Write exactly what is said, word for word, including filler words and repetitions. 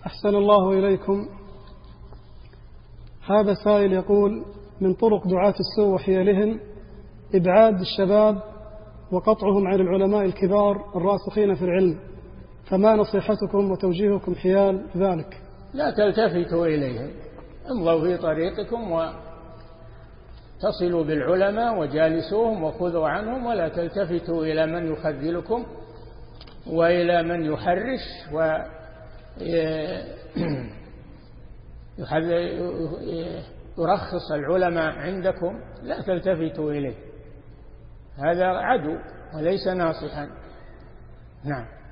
أحسن الله إليكم. هذا سائل يقول: من طرق دعاة السوء وحيلهم إبعاد الشباب وقطعهم عن العلماء الكبار الراسخين في العلم، فما نصيحتكم وتوجيهكم حيال ذلك؟ لا تلتفتوا إليهم، امضوا في طريقكم وتصلوا بالعلماء وجالسوهم وخذوا عنهم، ولا تلتفتوا إلى من يخذلكم وإلى من يحرش ويرخص العلماء عندكم. لا تلتفتوا إليه، هذا عدو وليس ناصحا. نعم.